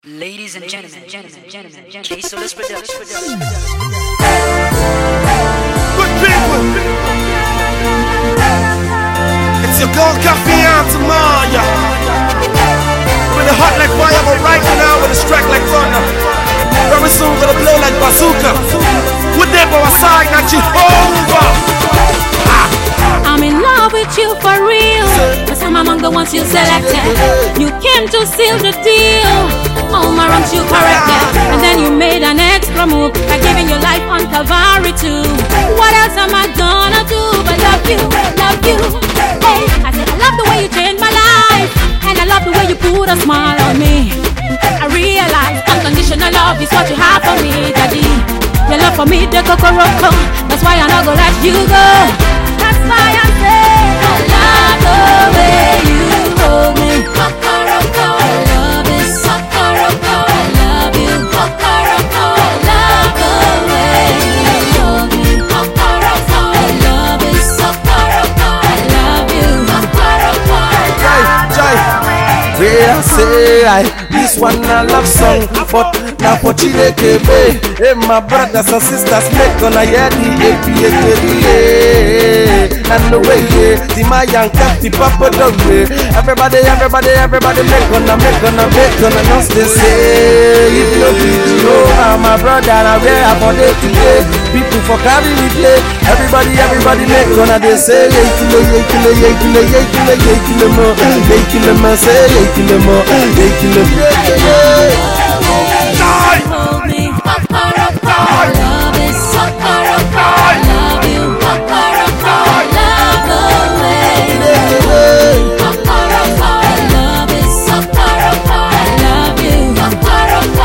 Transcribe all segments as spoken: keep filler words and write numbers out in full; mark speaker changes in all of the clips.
Speaker 1: Ladies and gentlemen, gentlemen, gentlemen, gentlemen, J-Solis Production. Good
Speaker 2: people, it's your girl Coffee on tomorrow. With a hot like fire, but right now with a strike like thunder. Very soon gonna blow like bazooka. With them by our side, not Jehovah.
Speaker 3: I'm in love with you for real, cause I'm among the ones you selected. You came to seal the deal, all my wrongs you corrected. And then you made an extra move by giving your life on Calvary too. What else am I gonna do but love you, love you? Hey, I said I love the way you changed my life, and I love the way you put a smile on me. I realize unconditional love is what you have for me, Daddy. Your love for me, the Kokoroko, that's why I'm not gonna let you go. That's why I say I love the way you hold me. Kokoroko, I love it. Kokoroko, I love you. Kokoroko, I love the way you hold me. Kokoroko, I love it. Kokoroko, I love you. Kokoroko,
Speaker 2: Jai, Jai, where I say I, this one a love song, but now for Chineke be. Hey, my brothers and sisters, make gonna hear the A P A. And the way, yeah, the Mayan cat, the Papa dog way. Everybody, everybody, everybody, make gonna, make gonna, make gonna, not they say. If you be oh, my brother, I wear for day today. People for carry me play. Everybody, everybody, make gonna, they say, yeah, kilo, yeah, kilo, yeah, kilo, yeah, kilo, yeah, kilo, more, yeah, kilo, more, say, yeah, kilo, more, yeah, kilo, yeah, yeah.
Speaker 3: hold me. Kokoroko, I love it. Kokoroko, I love you. Kokoroko, I love the way you hold me. Kokoroko, I love it. Kokoroko, I love you. Kokoroko,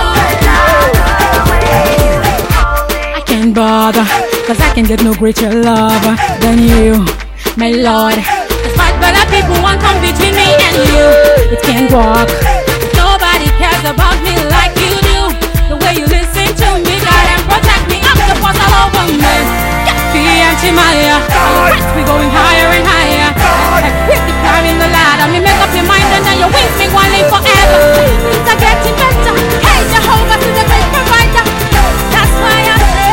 Speaker 3: I love the way you hold me. I can't bother, cause I can get no greater lover than you, my Lord. Despite better people won't come between me and you. It can't walk. Nobody cares about me like you do. The way you listen to me, God, and protect me. I'm the boss all over me. Yafi and Chimaya, we going higher and higher. Like we keep climbing the ladder. Me make up your mind and then you wings me one live forever. Things are getting better. Hey, Jehovah, to the great provider. That's why I say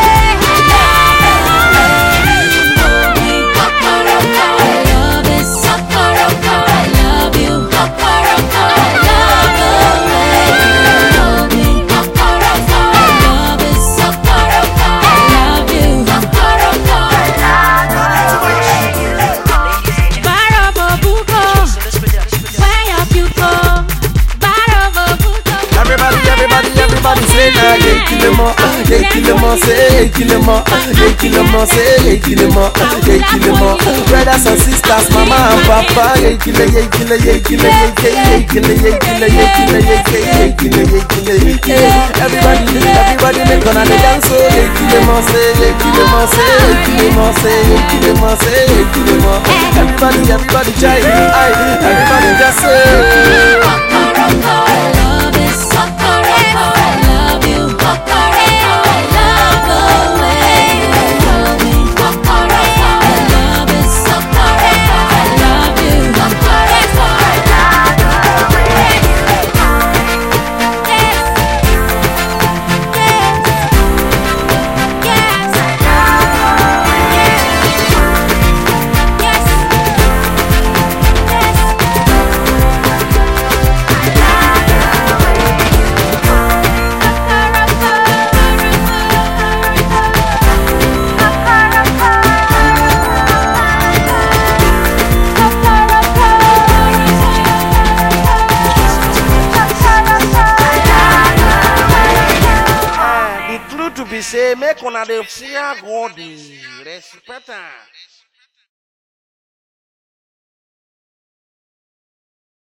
Speaker 3: Kokoroko, I love it. Kokoroko, I love you. Kokoroko, I love the way you hold me. Kokoroko, I love it. Kokoroko, I love you. Kokoroko, I love the way you hold me. Barababuko, way up you go. Barababuko.
Speaker 2: Everybody, everybody, everybody say nah, yeah, kill them all, yeah, kill them all, say, yeah, kill them all, yeah, kill them all, say, yeah, kill them all, yeah, kill them all. Brothers and sisters, mama and papa, yeah, kill it, yeah, kill it, yeah, kill it, yeah, kill it, yeah, kill it, yeah, kill it, yeah, kill it, yeah, kill it, yeah, kill it. Everybody, everybody make gonna dance, so yeah, kill them all, say, yeah, kill them all, say, yeah, kill them all, say, yeah, kill them all, say, yeah, kill them all. Everybody, everybody, try, aye, everybody just say.
Speaker 3: Kokoroko, I love it. Kokoroko, I love you. Kokoroko, I love the way you hold me. Kokoroko, I love it. Kokoroko, I love you. Kokoroko, I love the way you hold me. Yes, yes, yes, yes,
Speaker 2: The truth to be say, make one of the fear God, respect her.